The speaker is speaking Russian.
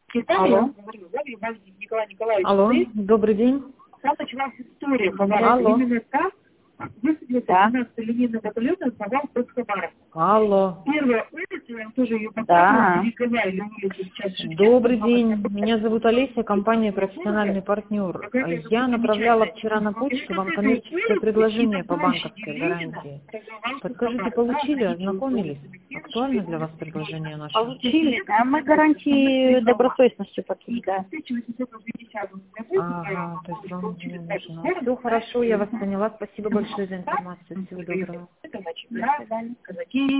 Алло. Николай Николаевич, Алло, добрый день. там началась история, Алло. именно так высадился 12-й линейный батальон и основал Хабаровск. Алло. Первая улица, я тоже ее Да. поставила, или улица сейчас. Добрый день. Меня зовут Олеся, компания «Профессиональный партнер». Я направляла вчера на почту вам коммерческое предложение по банковской гарантии. Подскажите, получили, ознакомились? Актуально для вас предложение наше? Получили. А мы гарантии добросовестностью подтверждаем. Ага, то есть вам не нужно. Все хорошо, я вас поняла. Спасибо большое за информацию. Всего доброго. До свидания.